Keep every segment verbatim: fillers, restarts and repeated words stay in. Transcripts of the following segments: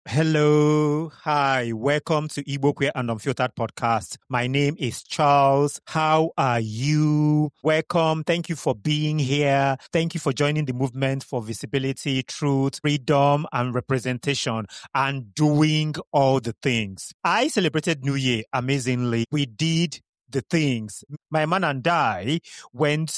Hello. Hi. Welcome to Igbo Queer and Unfiltered Podcast. My name is Charles. How are you? Welcome. Thank you for being here. Thank you for joining the movement for visibility, truth, freedom, and representation, and doing all the things. I celebrated New Year amazingly. We did the things. My man and I went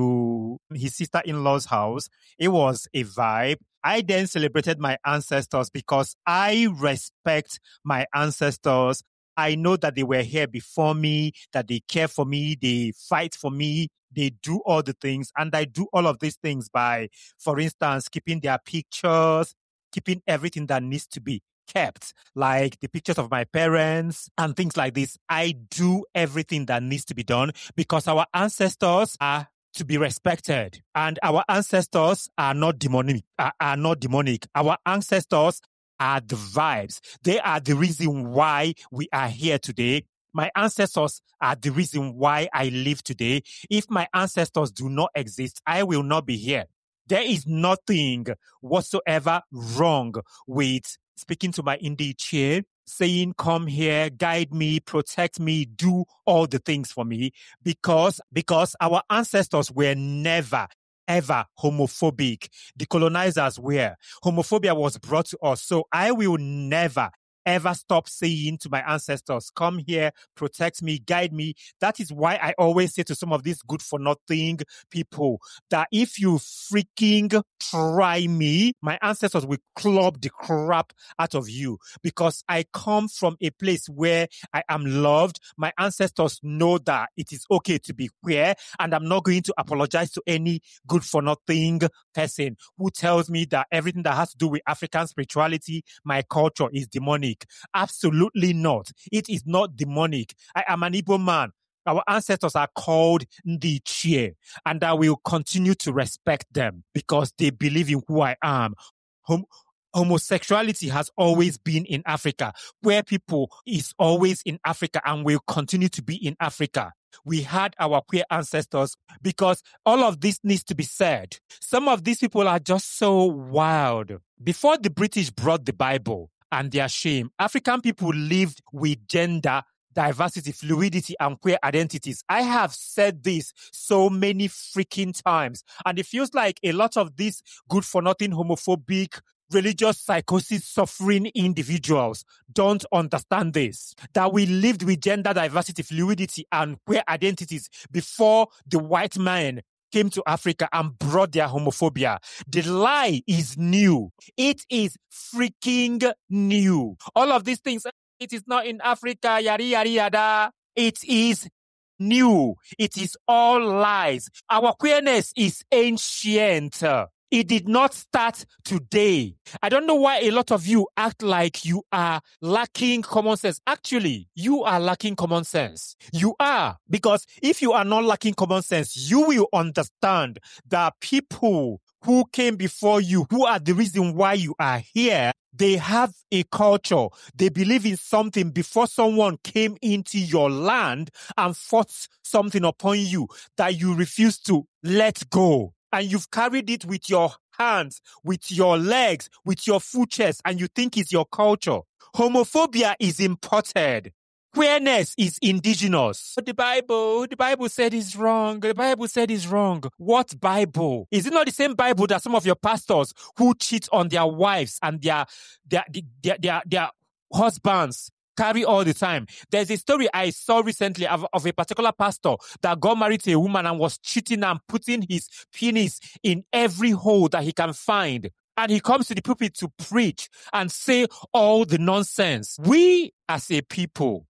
to his sister-in-law's house. It was a vibe. I then celebrated my ancestors because I respect my ancestors. I know that they were here before me, that they care for me, they fight for me, they do all the things. And I do all of these things by, for instance, keeping their pictures, keeping everything that needs to be kept, like the pictures of my parents and things like this. I do everything that needs to be done because our ancestors are to be respected, and our ancestors are not demonic. Are, are not demonic. Our ancestors are the vibes. They are the reason why we are here today. My ancestors are the reason why I live today. If my ancestors do not exist, I will not be here. There is nothing whatsoever wrong with speaking to my Indi chair, saying, come here, guide me, protect me, do all the things for me, because, because our ancestors were never, ever homophobic. The colonizers were. Homophobia was brought to us. So I will never, ever stop saying to my ancestors, come here, protect me, guide me. That is why I always say to some of these good for nothing people that if you freaking try me, my ancestors will club the crap out of you, because I come from a place where I am loved. My ancestors know that it is okay to be queer, and I'm not going to apologize to any good for nothing person who tells me that everything that has to do with African spirituality, my culture, is demonic. Absolutely not. It is not demonic. I am an Igbo man. Our ancestors are called Ndichie, and I will continue to respect them because they believe in who I am. Hom- homosexuality has always been in Africa. Queer people is always in Africa and will continue to be in Africa. We had our queer ancestors because all of this needs to be said. Some of these people are just so wild. Before the British brought the Bible and their shame, African people lived with gender diversity, fluidity, and queer identities. I have said this so many freaking times, and it feels like a lot of these good-for-nothing homophobic religious psychosis suffering individuals don't understand this, that we lived with gender diversity, fluidity, and queer identities before the white man came to Africa and brought their homophobia. The lie is new. It is freaking new. All of these things, it is not in Africa, yada, yada, yada. It is new. It is all lies. Our queerness is ancient. It did not start today. I don't know why a lot of you act like you are lacking common sense. Actually, you are lacking common sense. You are. Because if you are not lacking common sense, you will understand that people who came before you, who are the reason why you are here, they have a culture. They believe in something before someone came into your land and forced something upon you that you refuse to let go. And you've carried it with your hands, with your legs, with your full chest, and you think it's your culture. Homophobia is imported. Queerness is indigenous. But the Bible, the Bible said is wrong. The Bible said is wrong. What Bible? Is it not the same Bible that some of your pastors who cheat on their wives and their, their, their, their, their husbands carry all the time? There's a story I saw recently of, of a particular pastor that got married to a woman and was cheating and putting his penis in every hole that he can find. And he comes to the pulpit to preach and say all the nonsense. We as a people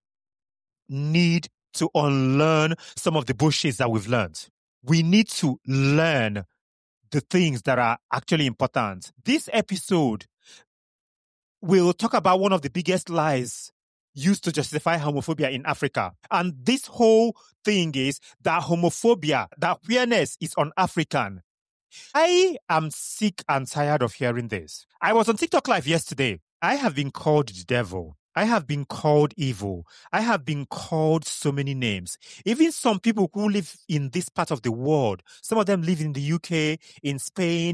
need to unlearn some of the bullshit that we've learned. We need to learn the things that are actually important. This episode will talk about one of the biggest lies used to justify homophobia in Africa. And this whole thing is that homophobia, that queerness is un-African. I am sick and tired of hearing this. I was on TikTok Live yesterday. I have been called the devil. I have been called evil. I have been called so many names. Even some people who live in this part of the world, some of them live in the U K, in Spain,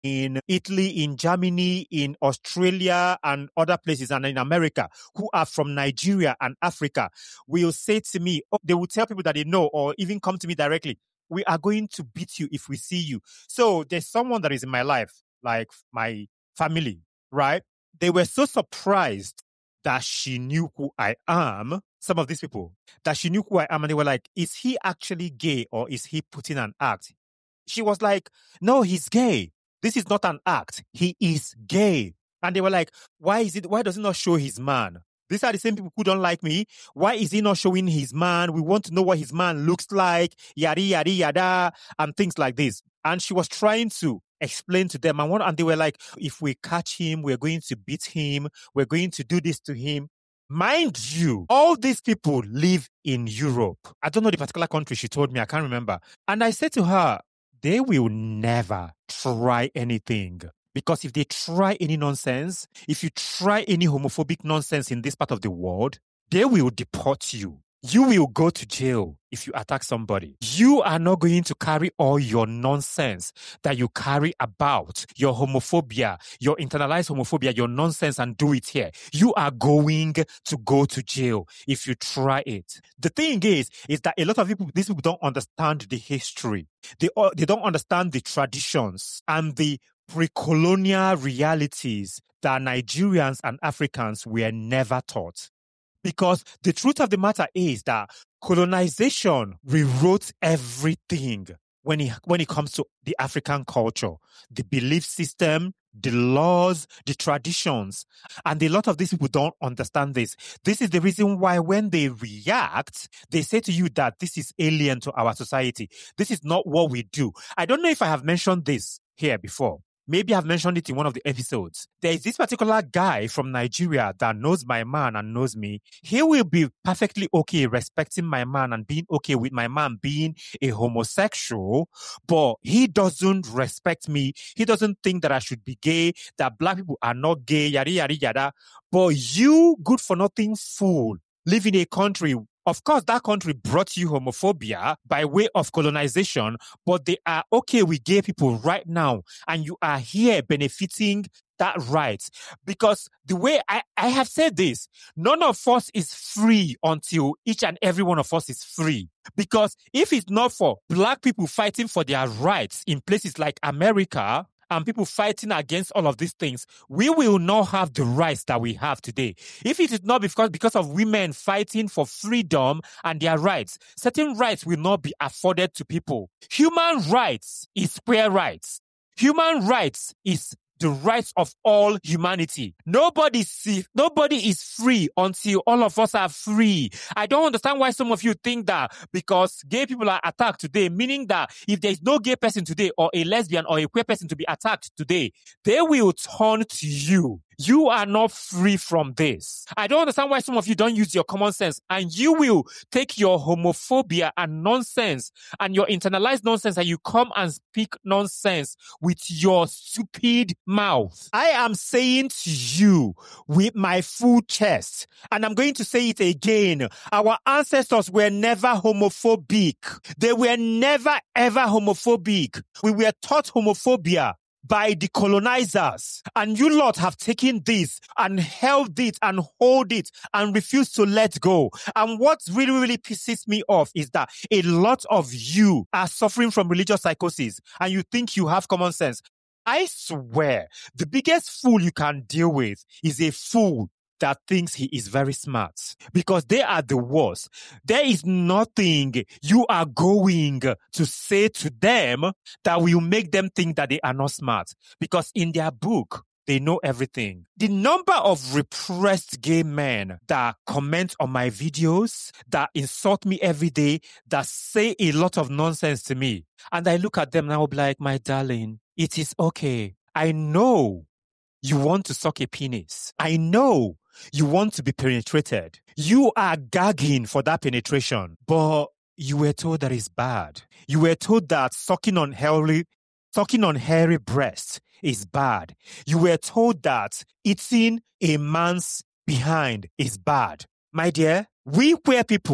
in Italy, in Germany, in Australia, and other places, and in America, who are from Nigeria and Africa, will say to me, oh, they will tell people that they know, or even come to me directly, we are going to beat you if we see you. So there's someone that is in my life, like my family, right? They were so surprised that she knew who I am, some of these people, that she knew who I am, and they were like, is he actually gay or is he putting an act? She was like, no, he's gay. This is not an act. He is gay. And they were like, why is it, why does he not show his man? These are the same people who don't like me. Why is he not showing his man? We want to know what his man looks like, yada, yada, yada, and things like this. And she was trying to explain to them, and, one, and they were like, if we catch him, we're going to beat him. We're going to do this to him. Mind you, all these people live in Europe. I don't know the particular country she told me. I can't remember. And I said to her, they will never try anything. Because if they try any nonsense, if you try any homophobic nonsense in this part of the world, they will deport you. You will go to jail if you attack somebody. You are not going to carry all your nonsense that you carry about, your homophobia, your internalized homophobia, your nonsense, and do it here. You are going to go to jail if you try it. The thing is, is that a lot of people, these people don't understand the history. They, they don't understand the traditions and the pre-colonial realities that Nigerians and Africans were never taught. Because the truth of the matter is that colonization rewrote everything when it, when it comes to the African culture, the belief system, the laws, the traditions. And a lot of these people don't understand this. This is the reason why when they react, they say to you that this is alien to our society. This is not what we do. I don't know if I have mentioned this here before. Maybe I've mentioned it in one of the episodes. There is this particular guy from Nigeria that knows my man and knows me. He will be perfectly okay respecting my man and being okay with my man being a homosexual, but he doesn't respect me. He doesn't think that I should be gay, that black people are not gay, yada, yada, yada. But you, good for nothing fool, live in a country. Of course, that country brought you homophobia by way of colonization, but they are okay with gay people right now. And you are here benefiting that right. Because the way I, I have said this, none of us is free until each and every one of us is free. Because if it's not for black people fighting for their rights in places like America, and people fighting against all of these things, we will not have the rights that we have today. If it is not because, because of women fighting for freedom and their rights, certain rights will not be afforded to people. Human rights is square rights. Human rights is the rights of all humanity. Nobody is, nobody is free until all of us are free. I don't understand why some of you think that because gay people are attacked today, meaning that if there is no gay person today or a lesbian or a queer person to be attacked today, they will turn to you. You are not free from this. I don't understand why some of you don't use your common sense, and you will take your homophobia and nonsense and your internalized nonsense and you come and speak nonsense with your stupid mouth. I am saying to you with my full chest, and I'm going to say it again, our ancestors were never homophobic. They were never ever homophobic. We were taught homophobia by the colonizers. And you lot have taken this and held it and hold it and refused to let go. And what really, really pisses me off is that a lot of you are suffering from religious psychosis and you think you have common sense. I swear, the biggest fool you can deal with is a fool that thinks he is very smart, because they are the worst. There is nothing you are going to say to them that will make them think that they are not smart, because in their book, they know everything. The number of repressed gay men that comment on my videos, that insult me every day, that say a lot of nonsense to me, and I look at them and I'll be like, my darling, it is okay. I know you want to suck a penis. I know you want to be penetrated. You are gagging for that penetration, but you were told that it's bad. You were told that sucking on hairy, sucking on hairy breast is bad. You were told that eating a man's behind is bad. My dear, we queer people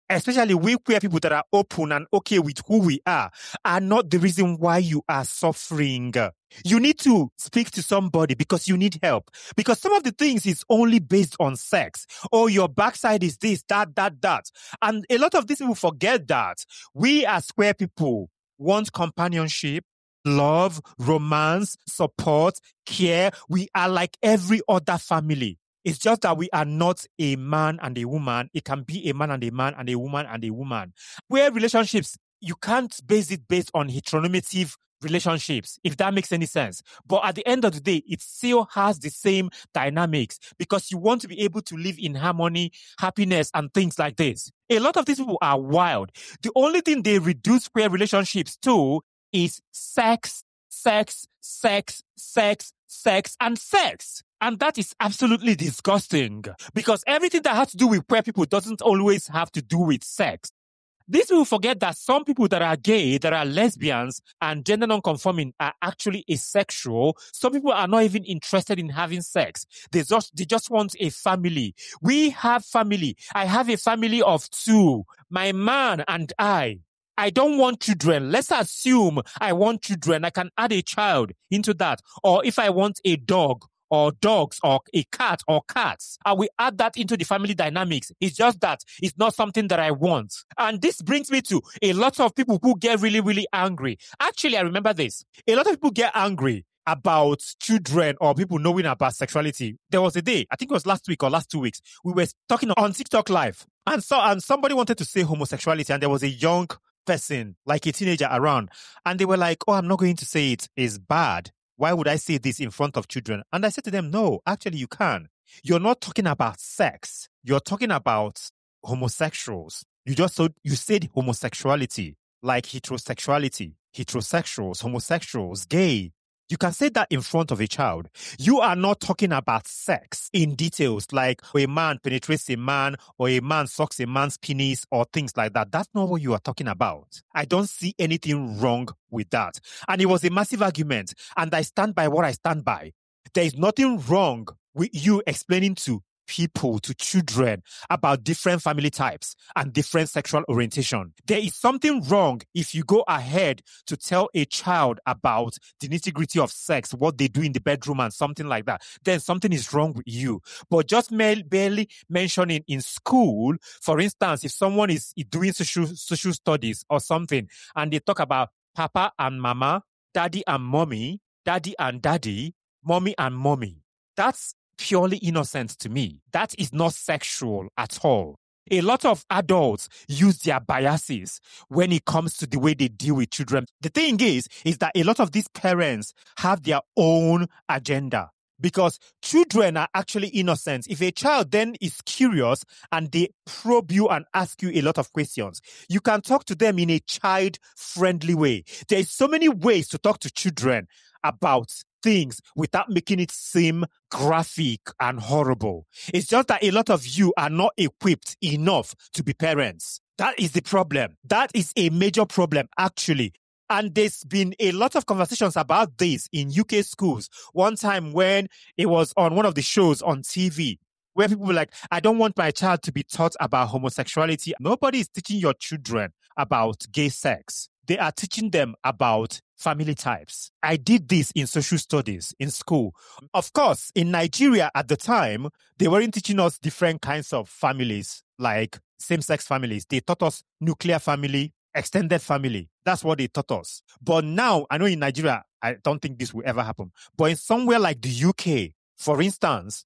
especially we queer people that are open and okay with who we are, are not the reason why you are suffering. You need to speak to somebody because you need help. Because some of the things is only based on sex. Oh, your backside is this, that, that, that. And a lot of these people forget that we as queer people want companionship, love, romance, support, care. We are like every other family. It's just that we are not a man and a woman. It can be a man and a man and a woman and a woman. Where relationships, you can't base it based on heteronormative relationships, if that makes any sense. But at the end of the day, it still has the same dynamics because you want to be able to live in harmony, happiness, and things like this. A lot of these people are wild. The only thing they reduce queer relationships to is sex, sex, sex, sex, sex, and sex. And that is absolutely disgusting because everything that has to do with queer people doesn't always have to do with sex. These people forget that some people that are gay, that are lesbians and gender non-conforming are actually asexual. Some people are not even interested in having sex. They just, they just want a family. We have family. I have a family of two, my man and I. I don't want children. Let's assume I want children. I can add a child into that. Or if I want a dog, or dogs, or a cat, or cats. And we add that into the family dynamics. It's just that it's not something that I want. And this brings me to a lot of people who get really, really angry. Actually, I remember this. A lot of people get angry about children or people knowing about sexuality. There was a day, I think it was last week or last two weeks, we were talking on TikTok Live. And so, and somebody wanted to say homosexuality, and there was a young person, like a teenager around. And they were like, oh, I'm not going to say it is bad. Why would I say this in front of children? And I said to them, no, actually you can. You're not talking about sex. You're talking about homosexuals. You just so you said homosexuality, like heterosexuality, heterosexuals, homosexuals, gay. You can say that in front of a child. You are not talking about sex in details, like a man penetrates a man or a man sucks a man's penis or things like that. That's not what you are talking about. I don't see anything wrong with that. And it was a massive argument. And I stand by what I stand by. There is nothing wrong with you explaining to people, to children, about different family types and different sexual orientation. There is something wrong if you go ahead to tell a child about the nitty-gritty of sex, what they do in the bedroom and something like that. Then something is wrong with you. But just barely mentioning in school, for instance, if someone is doing social, social studies or something, and they talk about papa and mama, daddy and mommy, daddy and daddy, mommy and mommy, that's purely innocent to me. That is not sexual at all. A lot of adults use their biases when it comes to the way they deal with children. The thing is, is that a lot of these parents have their own agenda because children are actually innocent. If a child then is curious and they probe you and ask you a lot of questions, you can talk to them in a child-friendly way. There is so many ways to talk to children about things without making it seem graphic and horrible. It's just that a lot of you are not equipped enough to be parents. That is the problem. That is a major problem, actually. And there's been a lot of conversations about this in U K schools. One time when it was on one of the shows on T V, where people were like, I don't want my child to be taught about homosexuality. Nobody is teaching your children about gay sex. They are teaching them about family types. I did this in social studies in school. Of course, in Nigeria at the time, they weren't teaching us different kinds of families, like same-sex families. They taught us nuclear family, extended family. That's what they taught us. But now, I know in Nigeria, I don't think this will ever happen. But in somewhere like the U K, for instance,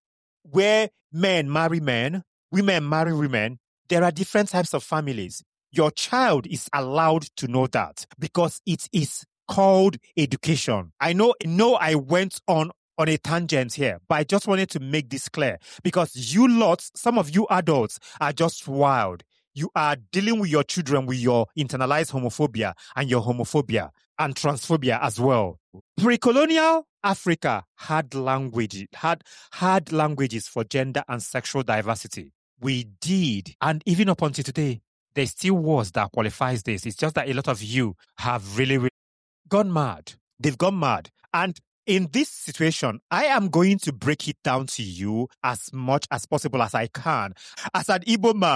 where men marry men, women marry women, there are different types of families. Your child is allowed to know that because it is called education. I know, know I went on on a tangent here, but I just wanted to make this clear because you lots, some of you adults are just wild. You are dealing with your children with your internalized homophobia and your homophobia and transphobia as well. Pre-colonial Africa had language, had, had languages for gender and sexual diversity. We did. And even up until today, there still was that qualifies this. It's just that a lot of you have really, really gone mad. They've gone mad. And in this situation, I am going to break it down to you as much as possible as I can. As an Igbo man,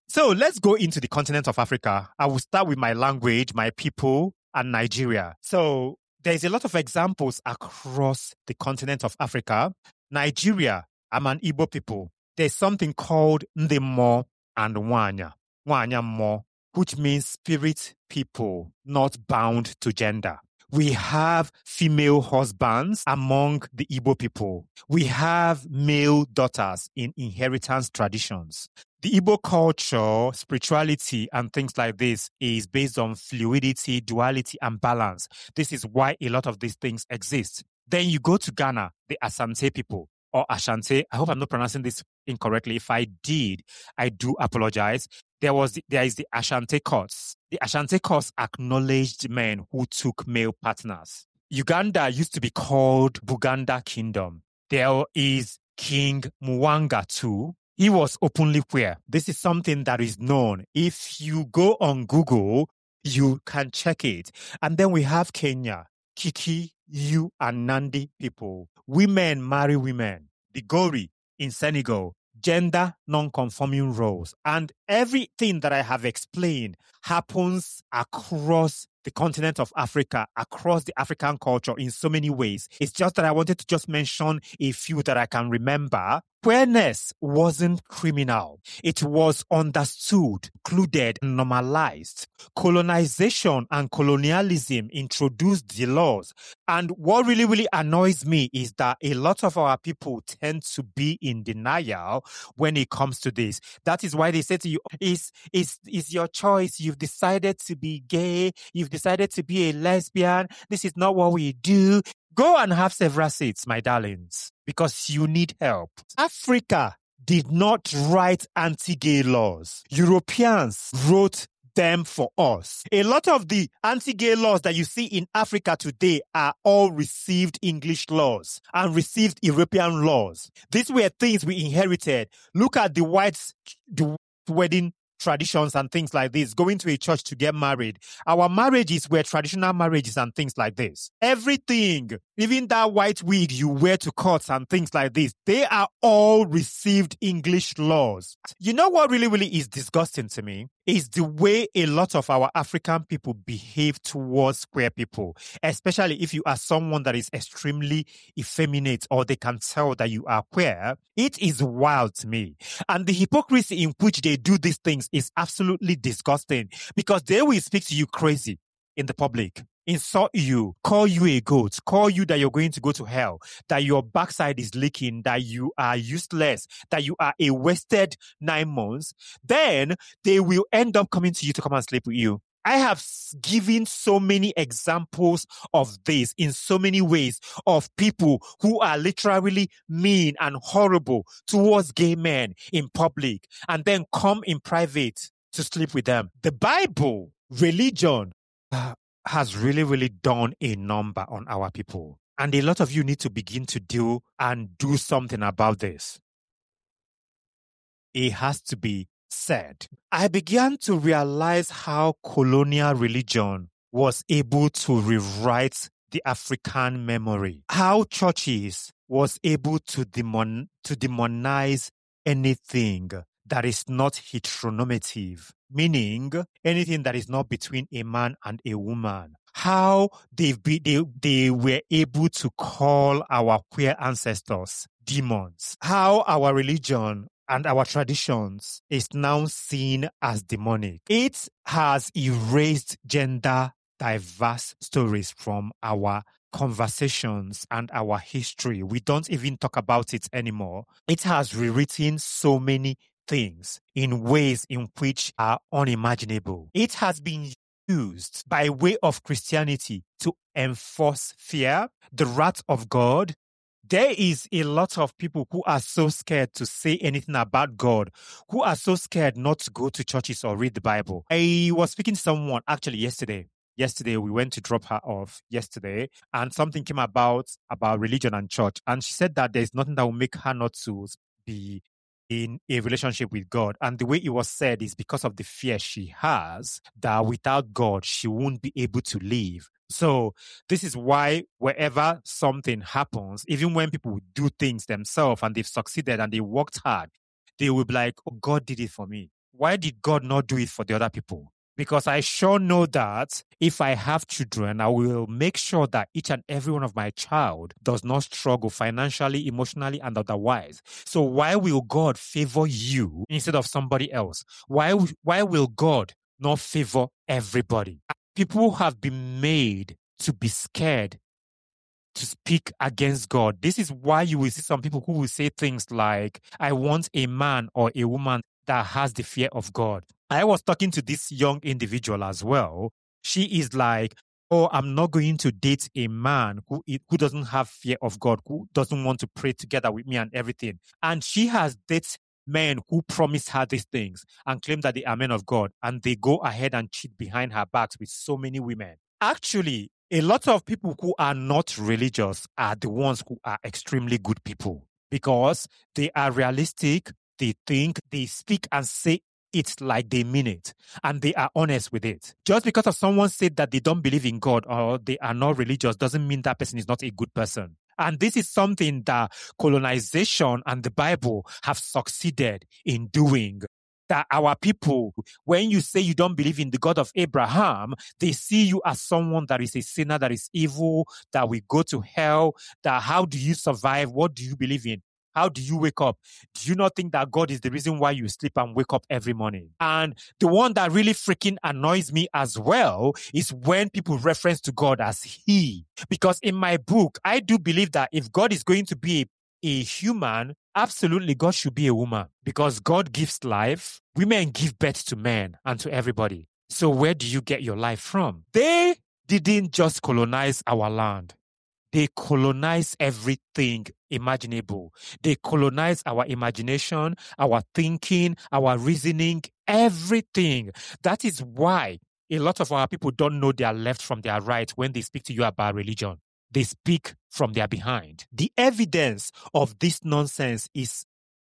So let's go into the continent of Africa. I will start with my language, my people, and Nigeria. So there's a lot of examples across the continent of Africa. Nigeria, I'm an Igbo people. There's something called Ndemo and Wanya. Wanya Mo, which means spirit people, not bound to gender. We have female husbands among the Igbo people. We have male daughters in inheritance traditions. The Igbo culture, spirituality, and things like this is based on fluidity, duality, and balance. This is why a lot of these things exist. Then you go to Ghana, the Asante people, or Ashanti. I hope I'm not pronouncing this incorrectly. If I did, I do apologize. There was the, there is the Ashanti courts. The Ashanti courts acknowledged men who took male partners. Uganda used to be called Buganda Kingdom. There is King Mwanga too. He was openly queer. This is something that is known. If you go on Google, you can check it. And then we have Kenya, Kiki, you, and Nandi people. Women marry women. The Gori in Senegal, gender non-conforming roles. And everything that I have explained happens across the continent of Africa, across the African culture in so many ways. It's just that I wanted to just mention a few that I can remember. Queerness wasn't criminal. It was understood, included, and normalized. Colonization and colonialism introduced the laws. And what really, really annoys me is that a lot of our people tend to be in denial when it comes to this. That is why they say to you, it's, it's, it's your choice. You've decided to be gay. You've decided to be a lesbian. This is not what we do. Go and have several seats, my darlings, because you need help. Africa did not write anti-gay laws. Europeans wrote them for us. A lot of the anti-gay laws that you see in Africa today are all received English laws and received European laws. These were things we inherited. Look at the white the wedding traditions and things like this, going to a church to get married. Our marriages were traditional marriages and things like this. Everything, even that white wig you wear to courts and things like this, they are all received English laws. You know what really, really is disgusting to me? Is the way a lot of our African people behave towards queer people, especially if you are someone that is extremely effeminate or they can tell that you are queer. It is wild to me. And the hypocrisy in which they do these things is absolutely disgusting because they will speak to you crazy in the public, insult you, call you a goat, call you that you're going to go to hell, that your backside is leaking, that you are useless, that you are a wasted nine months. Then they will end up coming to you to come and sleep with you. I have given so many examples of this in so many ways of people who are literally mean and horrible towards gay men in public and then come in private to sleep with them. The Bible, religion, uh, has really, really done a number on our people. And a lot of you need to begin to do and do something about this. It has to be said. I began to realize how colonial religion was able to rewrite the African memory. How churches was able to demon to demonize anything that is not heteronormative, meaning anything that is not between a man and a woman. How they've be, they, they were able to call our queer ancestors demons. How our religion and our traditions is now seen as demonic. It has erased gender diverse stories from our conversations and our history. We don't even talk about it anymore. It has rewritten so many things in ways in which are unimaginable. It has been used by way of Christianity to enforce fear, the wrath of God. There is a lot of people who are so scared to say anything about God, who are so scared not to go to churches or read the Bible. I was speaking to someone actually yesterday. Yesterday, we went to drop her off yesterday, and something came about about religion and church. And she said that there's nothing that will make her not to be in a relationship with God. And the way it was said is because of the fear she has that without God, she won't be able to live. So this is why wherever something happens, even when people do things themselves and they've succeeded and they worked hard, they will be like, oh, God did it for me. why did God not do it for the other people? Because I sure know that if I have children, I will make sure that each and every one of my child does not struggle financially, emotionally, and otherwise. So why will God favor you instead of somebody else? Why, why will God not favor everybody? People have been made to be scared to speak against God. This is why you will see some people who will say things like, I want a man or a woman that has the fear of God. I was talking to this young individual as well. She is like, oh, I'm not going to date a man who, who doesn't have fear of God, who doesn't want to pray together with me and everything. And she has dated men who promise her these things and claim that they are men of God, and they go ahead and cheat behind her backs with so many women. Actually, a lot of people who are not religious are the ones who are extremely good people because they are realistic, they think, they speak and say it like they mean it, and they are honest with it. Just because of someone said that they don't believe in God or they are not religious doesn't mean that person is not a good person. And this is something that colonization and the Bible have succeeded in doing. That our people, when you say you don't believe in the God of Abraham, they see you as someone that is a sinner, that is evil, that will go to hell, that how do you survive? What do you believe in? How do you wake up? Do you not think that God is the reason why you sleep and wake up every morning? And the one that really freaking annoys me as well is when people reference to God as He. Because in my book, I do believe that if God is going to be a a human, absolutely God should be a woman because God gives life. Women give birth to men and to everybody. So where do you get your life from? They didn't just colonize our land. They colonize everything imaginable. They colonize our imagination, our thinking, our reasoning, everything. That is why a lot of our people don't know their left from their right when they speak to you about religion. They speak from their behind. The evidence of this nonsense is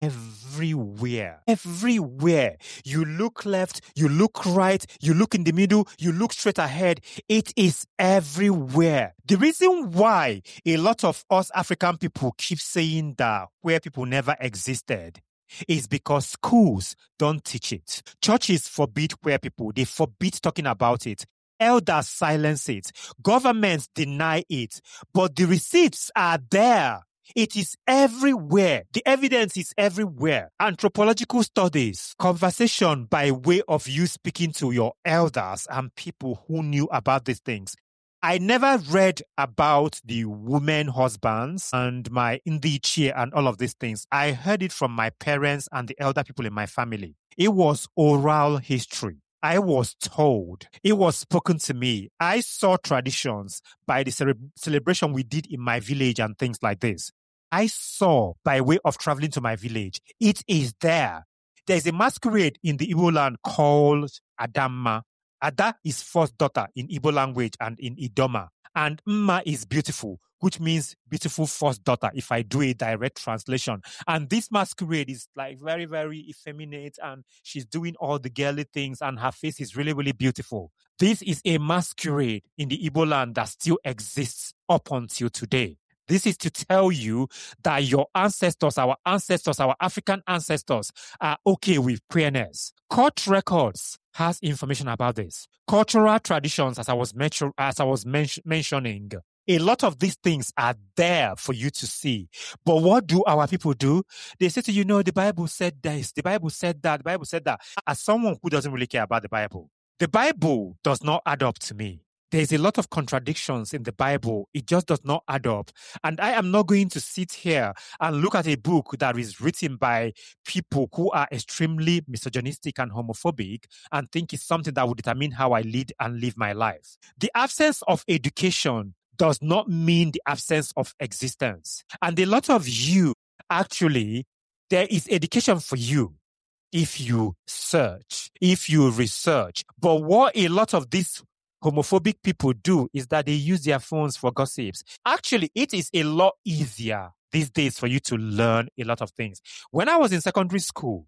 everywhere. Everywhere. You look left, you look right, you look in the middle, you look straight ahead. It is everywhere. The reason why a lot of us African people keep saying that where people never existed is because schools don't teach it. Churches forbid queer people. They forbid talking about it. Elders silence it. Governments deny it. But the receipts are there. It is everywhere. The evidence is everywhere. Anthropological studies, conversation by way of you speaking to your elders and people who knew about these things. I never read about the women husbands and my Ndichie and all of these things. I heard it from my parents and the elder people in my family. It was oral history. I was told. It was spoken to me. I saw traditions by the cere- celebration we did in my village and things like this. I saw by way of traveling to my village. It is there. There's a masquerade in the Igbo land called Adamma. Ada is first daughter in Igbo language and in Idoma. And Mma is beautiful, which means beautiful first daughter, if I do a direct translation. And this masquerade is like very, very effeminate, and she's doing all the girly things, and her face is really, really beautiful. This is a masquerade in the Igbo land that still exists up until today. This is to tell you that your ancestors, our ancestors, our African ancestors are okay with queerness. Court records has information about this. Cultural traditions, as I was, mention, as I was men- mentioning, a lot of these things are there for you to see. But what do our people do? They say to you, no, the Bible said this, the Bible said that, the Bible said that. As someone who doesn't really care about the Bible, the Bible does not add up to me. There's a lot of contradictions in the Bible. It just does not add up. And I am not going to sit here and look at a book that is written by people who are extremely misogynistic and homophobic and think it's something that will determine how I lead and live my life. The absence of education does not mean the absence of existence. And a lot of you, actually, there is education for you if you search, if you research. But what a lot of these homophobic people do is that they use their phones for gossips. Actually, it is a lot easier these days for you to learn a lot of things. When I was in secondary school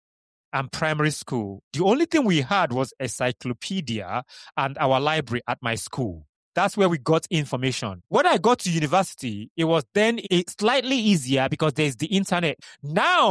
and primary school, the only thing we had was a encyclopedia and our library at my school. That's where we got information. When I got to university, it was then a slightly easier because there's the internet. Now,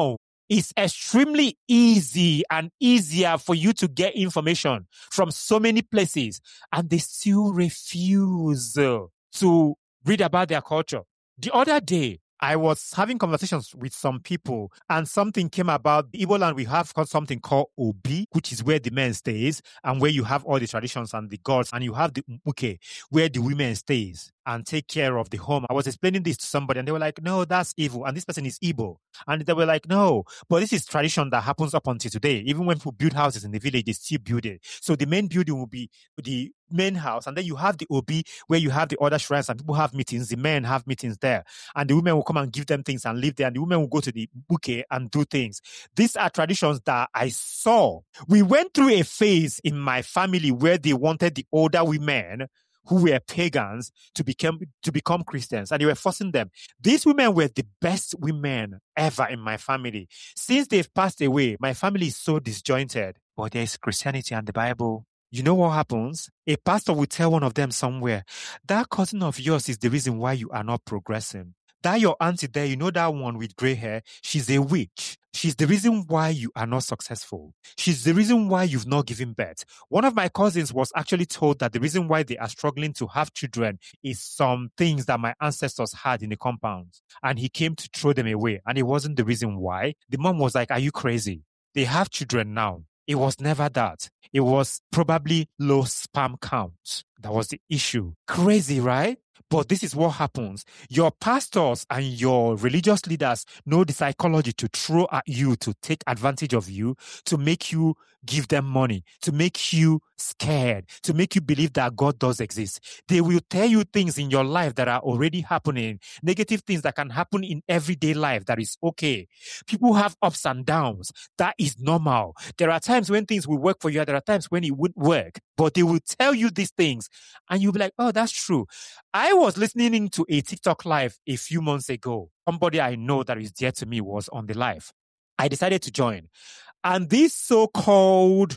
it's extremely easy and easier for you to get information from so many places, and they still refuse uh, to read about their culture. The other day, I was having conversations with some people, and something came about. The Igbo land, we have something called Obi, which is where the men stays and where you have all the traditions and the gods, and you have the Mpuke, where the women stays and take care of the home. I was explaining this to somebody, and they were like, no, that's evil, and this person is Igbo. And they were like, no, but this is tradition that happens up until today. Even when people build houses in the village, they still build it. So the main building will be the main house, and then you have the Obi, where you have the other shrines, and people have meetings. The men have meetings there, and the women will come and give them things and live there, and the women will go to the Buke and do things. These are traditions that I saw. We went through a phase in my family where they wanted the older women who were pagans to become to become Christians, and they were forcing them. These women were the best women ever in my family. Since they've passed away, my family is so disjointed. But there's Christianity and the Bible. You know what happens? A pastor will tell one of them somewhere, that cousin of yours is the reason why you are not progressing. That your auntie there, you know that one with gray hair, she's a witch. She's the reason why you are not successful. She's the reason why you've not given birth. One of my cousins was actually told that the reason why they are struggling to have children is some things that my ancestors had in the compound. And he came to throw them away. And it wasn't the reason why. The mom was like, are you crazy? They have children now. It was never that. It was probably low sperm count. That was the issue. Crazy, right? But this is what happens. Your pastors and your religious leaders know the psychology to throw at you, to take advantage of you, to make you give them money, to make you scared, to make you believe that God does exist. They will tell you things in your life that are already happening, negative things that can happen in everyday life that is okay. People have ups and downs. That is normal. There are times when things will work for you, and there are times when it wouldn't work. But they will tell you these things, and you'll be like, oh, that's true. I was listening to a TikTok live a few months ago. Somebody I know that is dear to me was on the live. I decided to join. And this so-called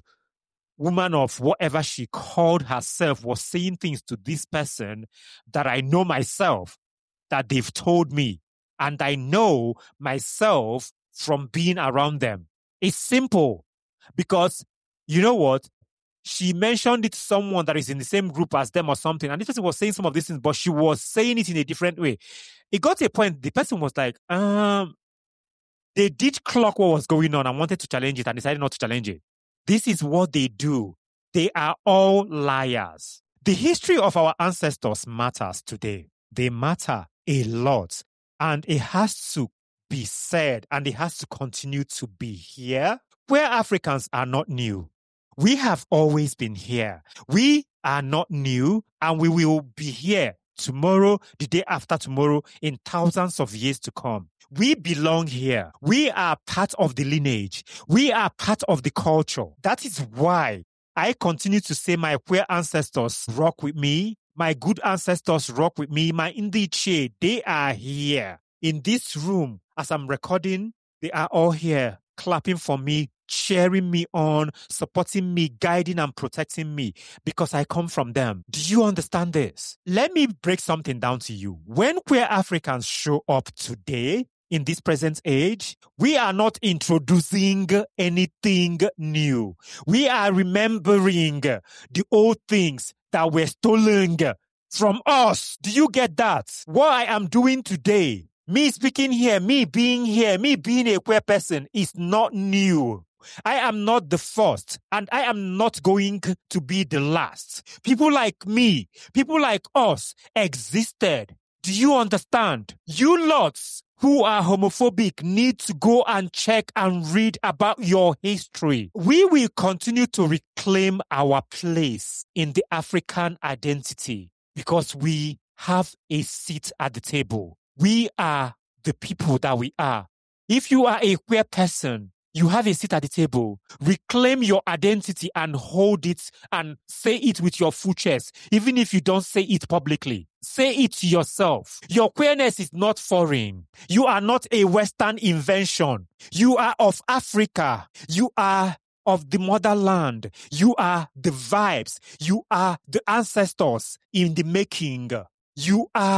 woman of whatever she called herself was saying things to this person that I know myself, that they've told me. And I know myself from being around them. It's simple. Because, you know what? She mentioned it to someone that is in the same group as them or something. And this person was saying some of these things, but she was saying it in a different way. It got to a point, the person was like, um, they did clock what was going on and wanted to challenge it and decided not to challenge it. This is what they do. They are all liars. The history of our ancestors matters today. They matter a lot. And it has to be said, and it has to continue to be here. Where Africans are not new. We have always been here. We are not new, and we will be here tomorrow, the day after tomorrow, in thousands of years to come. We belong here. We are part of the lineage. We are part of the culture. That is why I continue to say my queer ancestors rock with me. My good ancestors rock with me. My Indiche, they are here. In this room, as I'm recording, they are all here, clapping for me, cheering me on, supporting me, guiding and protecting me, because I come from them. Do you understand this? Let me break something down to you. When queer Africans show up today, in this present age, we are not introducing anything new. We are remembering the old things that were stolen from us. Do you get that? What I am doing today, me speaking here, me being here, me being a queer person is not new. I am not the first, and I am not going to be the last. People like me, people like us existed. Do you understand? You lots who are homophobic need to go and check and read about your history. We will continue to reclaim our place in the African identity because we have a seat at the table. We are the people that we are. If you are a queer person, you have a seat at the table. Reclaim your identity and hold it and say it with your full chest, even if you don't say it publicly. Say it to yourself. Your queerness is not foreign. You are not a Western invention. You are of Africa. You are of the motherland. You are the vibes. You are the ancestors in the making. You are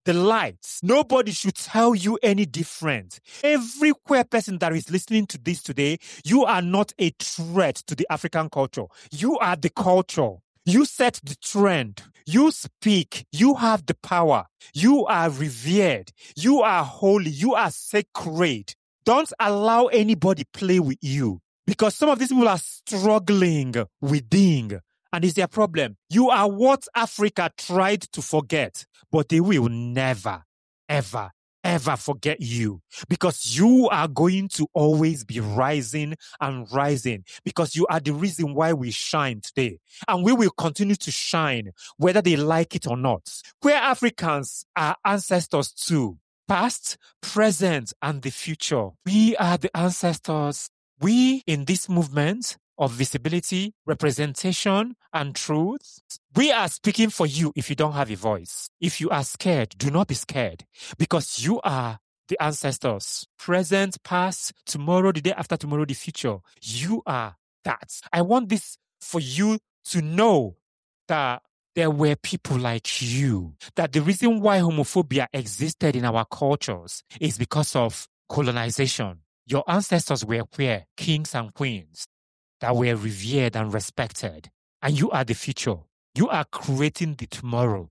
the lights. Nobody should tell you any different. Every queer person that is listening to this today, you are not a threat to the African culture. You are the culture. You set the trend. You speak. You have the power. You are revered. You are holy. You are sacred. Don't allow anybody play with you, because some of these people are struggling within, and it's their problem. You are what Africa tried to forget, but they will never, ever, ever forget you, because you are going to always be rising and rising, because you are the reason why we shine today, and we will continue to shine whether they like it or not. Queer Africans are ancestors too, past, present, and the future. We are the ancestors. We in this movement of visibility, representation, and truth, we are speaking for you if you don't have a voice. If you are scared, do not be scared, because you are the ancestors. Present, past, tomorrow, the day after tomorrow, the future. You are that. I want this for you to know that there were people like you, that the reason why homophobia existed in our cultures is because of colonization. Your ancestors were queer, kings and queens that were revered and respected. And you are the future. You are creating the tomorrow.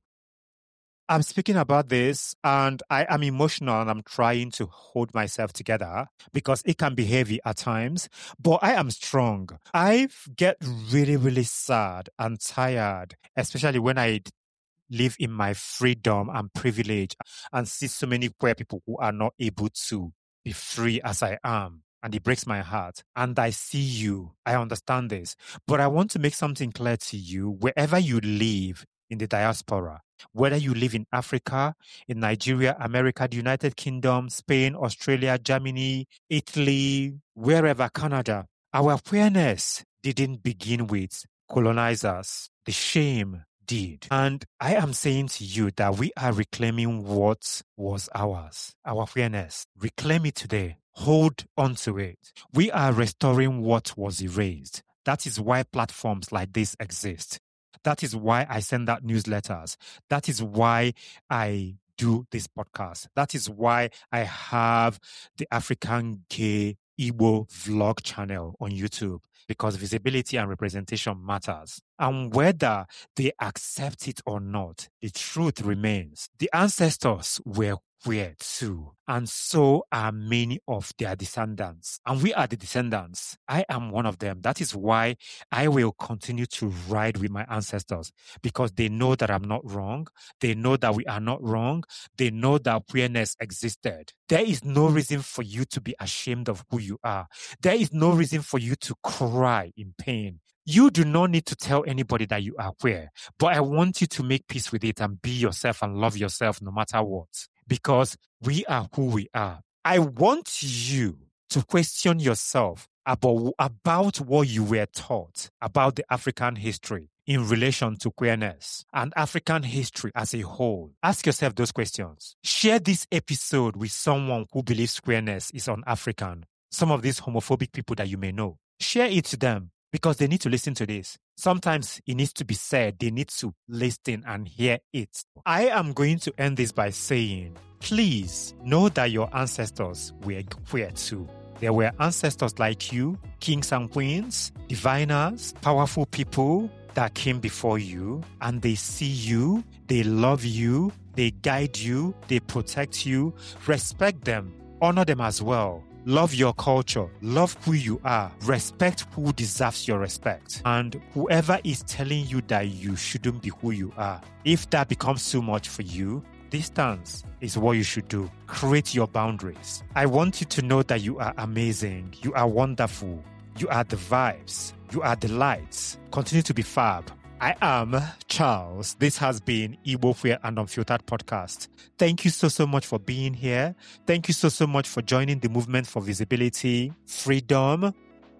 I'm speaking about this and I am emotional and I'm trying to hold myself together because it can be heavy at times, but I am strong. I get really, really sad and tired, especially when I live in my freedom and privilege and see so many queer people who are not able to be free as I am. And it breaks my heart. And I see you. I understand this. But I want to make something clear to you. Wherever you live in the diaspora, whether you live in Africa, in Nigeria, America, the United Kingdom, Spain, Australia, Germany, Italy, wherever, Canada, our queerness didn't begin with colonizers. The shame did. And I am saying to you that we are reclaiming what was ours, our queerness. Reclaim it today. Hold on to it. We are restoring what was erased. That is why platforms like this exist. That is why I send out newsletters. That is why I do this podcast. That is why I have the African Gay Igbo vlog channel on YouTube, because visibility and representation matters. And whether they accept it or not, the truth remains. The ancestors were queer too, and so are many of their descendants. And we are the descendants. I am one of them. That is why I will continue to ride with my ancestors, because they know that I'm not wrong. They know that we are not wrong. They know that queerness existed. There is no reason for you to be ashamed of who you are. There is no reason for you to cry in pain. You do not need to tell anybody that you are queer, but I want you to make peace with it and be yourself and love yourself no matter what, because we are who we are. I want you to question yourself about, about what you were taught about the African history in relation to queerness and African history as a whole. Ask yourself those questions. Share this episode with someone who believes queerness is un-African. Some of these homophobic people that you may know. Share it to them, because they need to listen to this. Sometimes it needs to be said. They need to listen and hear it. I am going to end this by saying, please know that your ancestors were queer too. There were ancestors like you, kings and queens, diviners, powerful people that came before you, and they see you, they love you, they guide you, they protect you. Respect them, honor them as well. Love your culture. Love who you are. Respect who deserves your respect. And whoever is telling you that you shouldn't be who you are, if that becomes too much for you, distance is what you should do. Create your boundaries. I want you to know that you are amazing. You are wonderful. You are the vibes. You are the lights. Continue to be fab. I am Charles. This has been Igbo Queer and Unfiltered Podcast. Thank you so, so much for being here. Thank you so, so much for joining the movement for visibility, freedom,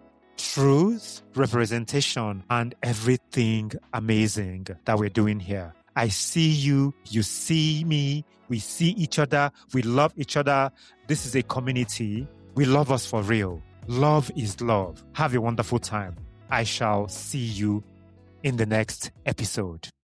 truth, representation, and everything amazing that we're doing here. I see you. You see me. We see each other. We love each other. This is a community. We love us for real. Love is love. Have a wonderful time. I shall see you in the next episode.